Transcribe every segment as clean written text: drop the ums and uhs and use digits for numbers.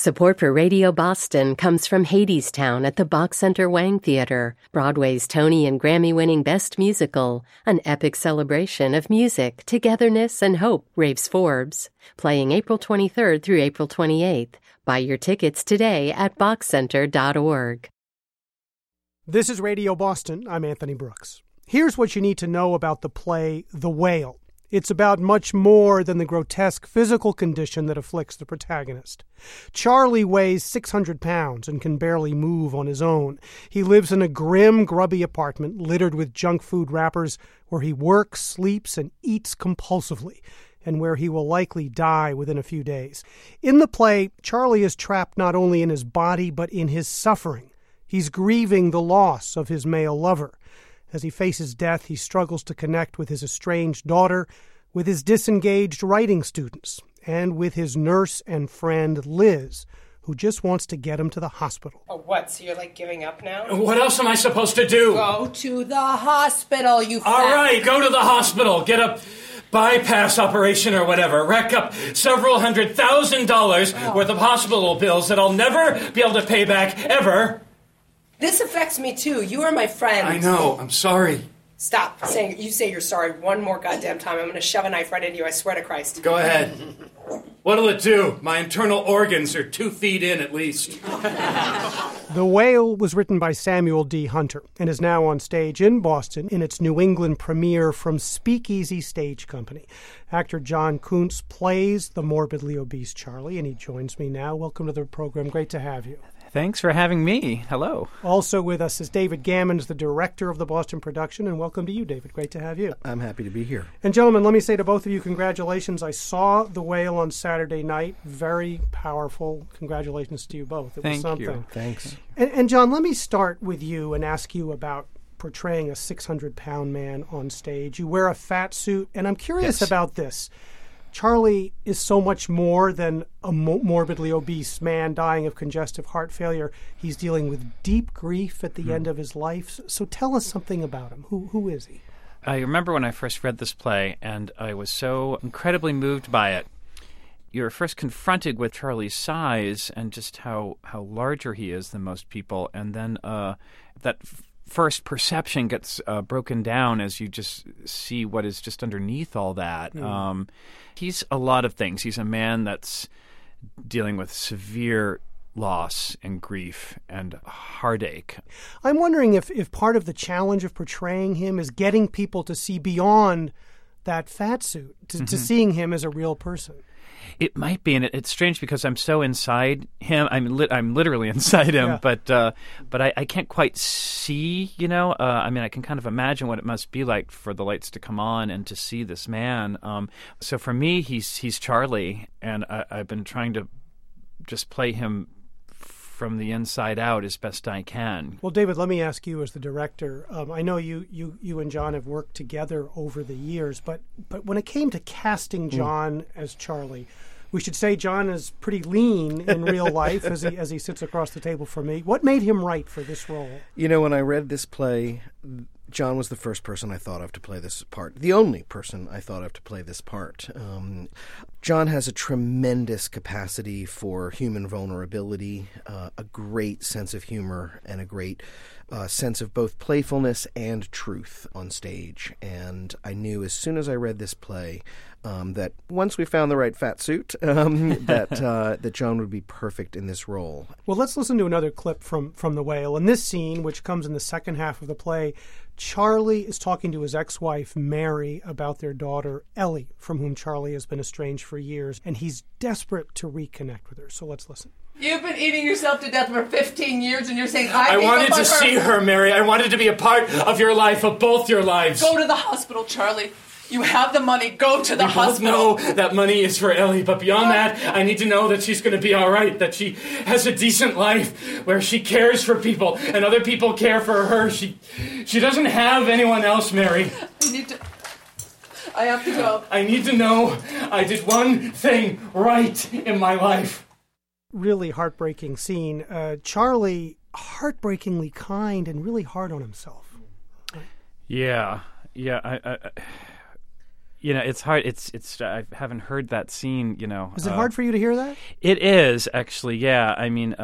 Support for Radio Boston comes from Hadestown at the Bach Center Wang Theater, Broadway's Tony and Grammy-winning Best Musical, an epic celebration of music, togetherness, and hope, raves Forbes. Playing April 23rd through April 28th. Buy your tickets today at bachcenter.org. This is Radio Boston. I'm Anthony Brooks. Here's what you need to know about the play The Whale. It's about much more than the grotesque physical condition that afflicts the protagonist. Charlie weighs 600 pounds and can barely move on his own. He lives in a grim, grubby apartment littered with junk food wrappers where he works, sleeps, and eats compulsively, and where he will likely die within a few days. In the play, Charlie is trapped not only in his body but in his suffering. He's grieving the loss of his male lover. As he faces death, he struggles to connect with his estranged daughter, with his disengaged writing students, and with his nurse and friend Liz, who just wants to get him to the hospital. Oh, what? So you're, giving up now? What else am I supposed to do? Go to the hospital, you fat... All right, go to the hospital. Get a bypass operation or whatever. Rack up several $100,000 worth of hospital bills that I'll never be able to pay back, ever. This affects me, too. You are my friend. I know. I'm sorry. Stop saying you say you're sorry one more goddamn time. I'm going to shove a knife right into you. I swear to Christ. Go ahead. What'll it do? My internal organs are 2 feet in at least. The Whale was written by Samuel D. Hunter and is now on stage in Boston in its New England premiere from Speakeasy Stage Company. Actor John Kuntz plays the morbidly obese Charlie, and he joins me now. Welcome to the program. Great to have you. Thanks for having me. Hello. Also with us is David Gammons, the director of the Boston production, and welcome to you, David. Great to have you. I'm happy to be here. And gentlemen, let me say to both of you, congratulations. I saw The Whale on Saturday night. Very powerful. Congratulations to you both. It was something. Thank you. Thanks. And John, let me start with you and ask you about portraying a 600-pound man on stage. You wear a fat suit, and I'm curious about this. Charlie is so much more than a morbidly obese man dying of congestive heart failure. He's dealing with deep grief at the end of his life. So tell us something about him. Who is he? I remember when I first read this play, and I was so incredibly moved by it. You're first confronted with Charlie's size and just how larger he is than most people, and then that first perception gets broken down as you just see what is just underneath all that. He's a lot of things. He's a man that's dealing with severe loss and grief and heartache. I'm wondering if part of the challenge of portraying him is getting people to see beyond that fat suit, to seeing him as a real person. It might be, and it's strange because I'm so inside him. I'm literally inside him, but I can't quite see. I can kind of imagine what it must be like for the lights to come on and to see this man. So for me, he's Charlie, and I've been trying to just play him from the inside out as best I can. Well, David, let me ask you as the director. I know you and John have worked together over the years, but when it came to casting John as Charlie, we should say John is pretty lean in real life as he sits across the table from me. What made him right for this role? When I read this play, John was the first person I thought of to play this part, the only person I thought of to play this part. John has a tremendous capacity for human vulnerability, a great sense of humor, and a great sense of both playfulness and truth on stage. And I knew as soon as I read this play that once we found the right fat suit, that John would be perfect in this role. Well, let's listen to another clip from The Whale. In this scene, which comes in the second half of the play, Charlie is talking to his ex-wife, Mary, about their daughter, Ellie, from whom Charlie has been estranged for years, and he's desperate to reconnect with her. So let's listen. You've been eating yourself to death for 15 years, and you're saying I wanted to see her, Mary. I wanted to be a part of your life, of both your lives. Go to the hospital, Charlie. You have the money. Go to the hospital. Both know that money is for Ellie, but beyond that, I need to know that she's going to be all right, that she has a decent life where she cares for people and other people care for her. She doesn't have anyone else, Mary. I have to go. I need to know I did one thing right in my life. Really heartbreaking scene. Charlie, heartbreakingly kind and really hard on himself. Yeah. it's hard. It's. I haven't heard that scene. Is it hard for you to hear that? It is actually. Yeah. I mean,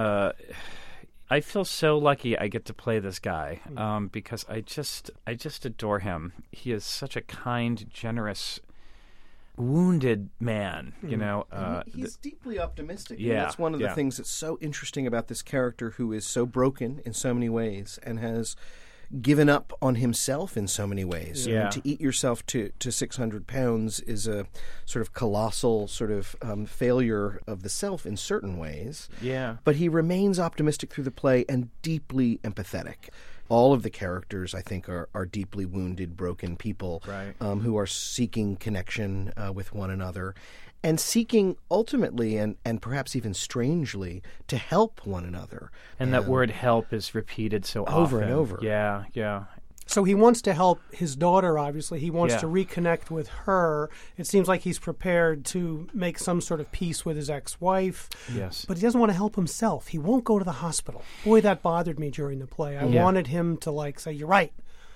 I feel so lucky I get to play this guy because I just adore him. He is such a kind, generous, wounded man. He's deeply optimistic. Yeah. And that's one of the things that's so interesting about this character, who is so broken in so many ways and has given up on himself in so many ways. Yeah. To eat yourself to 600 pounds is a sort of colossal sort of failure of the self in certain ways. Yeah. But he remains optimistic through the play and deeply empathetic. All of the characters, I think, are deeply wounded, broken people Right. Who are seeking connection with one another and seeking ultimately and perhaps even strangely to help one another. And that word "help" is repeated so Over often. and over. Yeah, yeah. So he wants to help his daughter, obviously. He wants Yeah. to reconnect with her. It seems like he's prepared to make some sort of peace with his ex-wife. Yes. But he doesn't want to help himself. He won't go to the hospital. Boy, that bothered me during the play. I Yeah. wanted him to, say, you're right.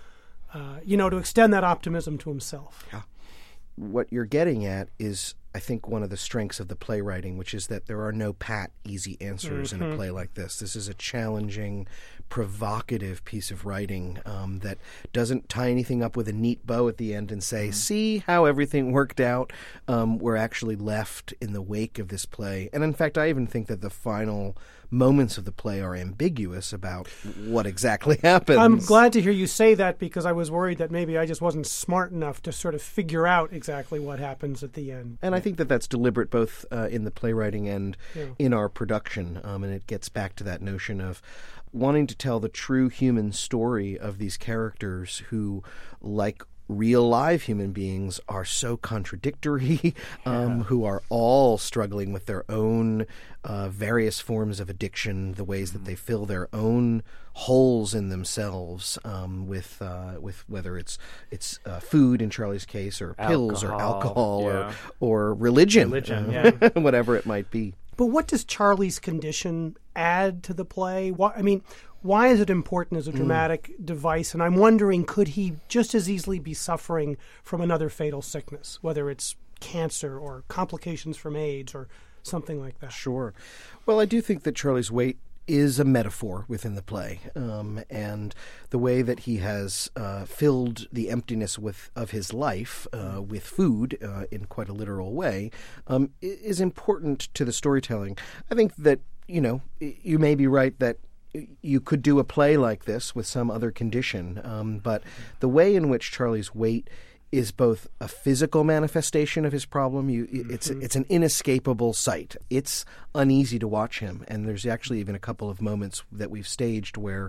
To extend that optimism to himself. Yeah. What you're getting at is, I think, one of the strengths of the playwriting, which is that there are no pat, easy answers in a play like this. This is a challenging, provocative piece of writing that doesn't tie anything up with a neat bow at the end and say, see how everything worked out. We're actually left in the wake of this play. And in fact, I even think that the final moments of the play are ambiguous about what exactly happens. I'm glad to hear you say that, because I was worried that maybe I just wasn't smart enough to sort of figure out exactly what happens at the end. And I think that that's deliberate both in the playwriting and in our production. And it gets back to that notion of wanting to tell the true human story of these characters who, like real live human beings, are so contradictory, who are all struggling with their own various forms of addiction, the ways that they fill their own holes in themselves with whether it's food in Charlie's case, or pills, or alcohol, or religion, whatever it might be. But what does Charlie's condition add to the play? Why is it important as a dramatic device? And I'm wondering, could he just as easily be suffering from another fatal sickness, whether it's cancer or complications from AIDS or something like that? Sure. Well, I do think that Charlie's weight is a metaphor within the play, and the way that he has filled the emptiness of his life with food in quite a literal way is important to the storytelling. I think that, you may be right that you could do a play like this with some other condition, but the way in which Charlie's weight is both a physical manifestation of his problem. It's an inescapable sight. It's uneasy to watch him, and there's actually even a couple of moments that we've staged where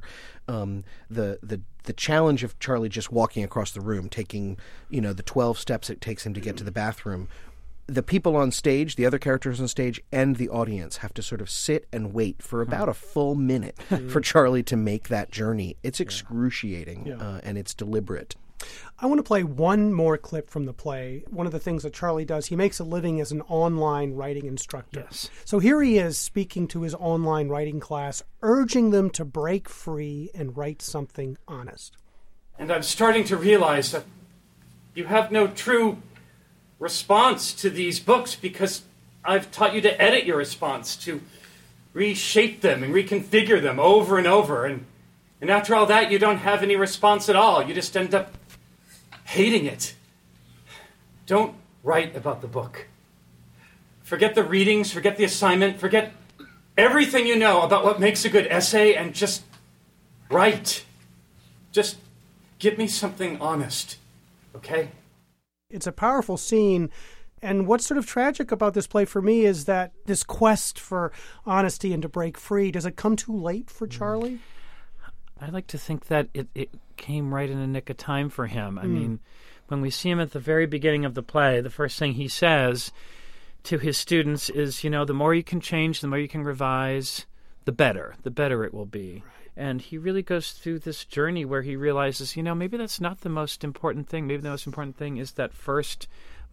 the challenge of Charlie just walking across the room, taking the 12 steps it takes him to get to the bathroom. The people on stage, the other characters on stage, and the audience have to sort of sit and wait for about a full minute for Charlie to make that journey. It's excruciating, and it's deliberate. I want to play one more clip from the play. One of the things that Charlie does, he makes a living as an online writing instructor. Yes. So here he is speaking to his online writing class, urging them to break free and write something honest. And I'm starting to realize that you have no true response to these books, because I've taught you to edit your response, to reshape them and reconfigure them over and over. And after all that, you don't have any response at all. You just end up hating it. Don't write about the book. Forget the readings, forget the assignment, forget everything you know about what makes a good essay, and just write. Just give me something honest, okay? It's a powerful scene, and what's sort of tragic about this play for me is that this quest for honesty and to break free, does it come too late for Charlie? I like to think that it came right in the nick of time for him. I mean, when we see him at the very beginning of the play, the first thing he says to his students is, the more you can change, the more you can revise, the better it will be. And he really goes through this journey where he realizes, maybe that's not the most important thing. Maybe the most important thing is that first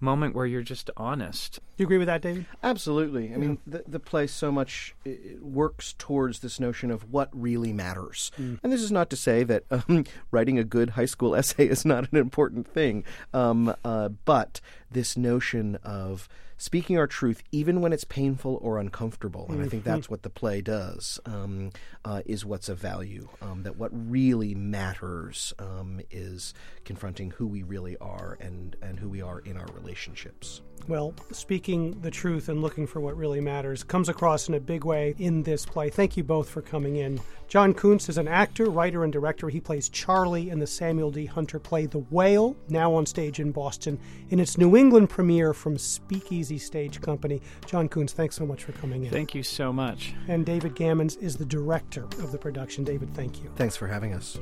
moment where you're just honest. Do you agree with that, David? Absolutely. I mean, the play so much works towards this notion of what really matters. And this is not to say that writing a good high school essay is not an important thing, but this notion of speaking our truth even when it's painful or uncomfortable, and I think that's what the play does, is what's of value, that what really matters is confronting who we really are and who we are in our relationships. Well, speaking the truth and looking for what really matters comes across in a big way in this play. Thank you both for coming in. John Kuntz is an actor, writer, and director. He plays Charlie in the Samuel D. Hunter play The Whale, now on stage in Boston, in its New England premiere from Speakeasy Stage Company. John Kuntz, thanks so much for coming in. Thank you so much. And David Gammons is the director of the production. David, thank you. Thanks for having us.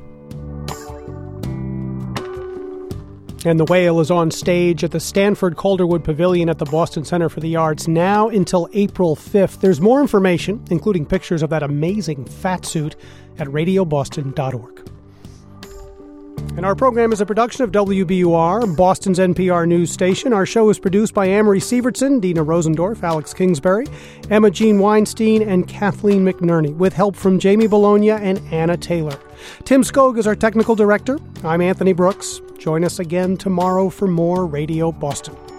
And The Whale is on stage at the Stanford Calderwood Pavilion at the Boston Center for the Arts now until April 5th. There's more information, including pictures of that amazing fat suit, at radioboston.org. And our program is a production of WBUR, Boston's NPR news station. Our show is produced by Amory Sievertson, Dina Rosendorf, Alex Kingsbury, Emma Jean Weinstein, and Kathleen McNerney, with help from Jamie Bologna and Anna Taylor. Tim Skog is our technical director. I'm Anthony Brooks. Join us again tomorrow for more Radio Boston.